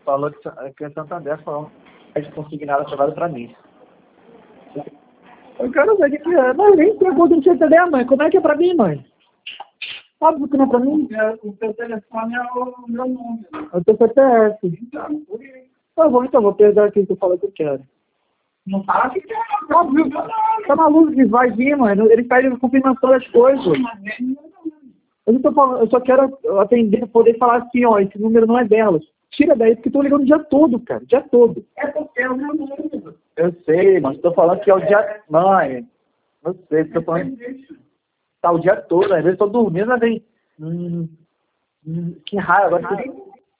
Falou que o Santander falou de consignado chamado pra mim. Eu quero ver o que é. Mas nem pegou do Santander, mãe. Como é que é pra mim, mãe? Óbvio que não é pra mim. O teu telefone é o meu número. É o teu CPF. Então, por isso. Tá bom, então vou pegar aqui que tu falou que eu quero. Não fala que quer, Óbvio. Tá maluco que vai vir, mano. Ele pede a confirmação das coisas. Eu não tô falando, eu só quero atender, poder falar assim, ó, esse número não é delas. Tira daí, porque eu tô ligando o dia todo, cara. O dia todo. É porque é o meu número. Eu sei, mas tô falando que é o dia... Mãe, não sei, tô falando... Tá o dia todo, às vezes tô dormindo, mas vem... que raiva, agora...